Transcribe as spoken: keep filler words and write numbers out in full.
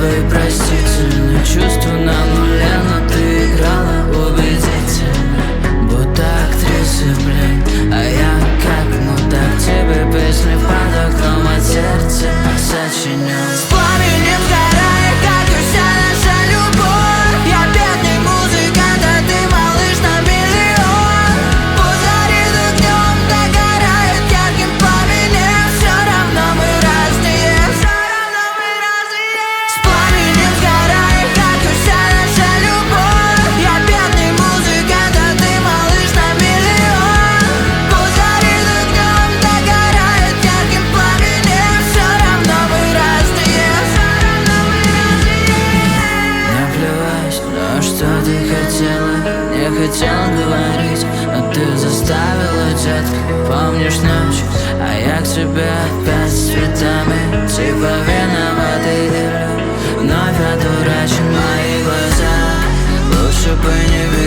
твои простительные чувства на нуле, но ты играла убедительно, будто актриса, блин. А я как мудак тебе песни под окном от сердца сочинял. С пламенем сгорает, как и вся наша любовь. Я бедный музыкант, а ты малыш на миллион. Пусть горит огнем, догорает ярким пламенем. Все равно мы разные, все равно мы разные. С пламенем сгорает, как и вся наша любовь. Я бедный музыкант, а ты малыш на миллион. Пусть горит огнем, догорает ярким пламенем. Все равно мы разные, все равно мы разные. Наплевать, но что ты хотела, не хотела говорить, но ты заставила, детка. Помнишь ночь, а я к тебе опять с цветами, типа виноватый. Вновь одурачен мои глаза, лучше бы не видеть.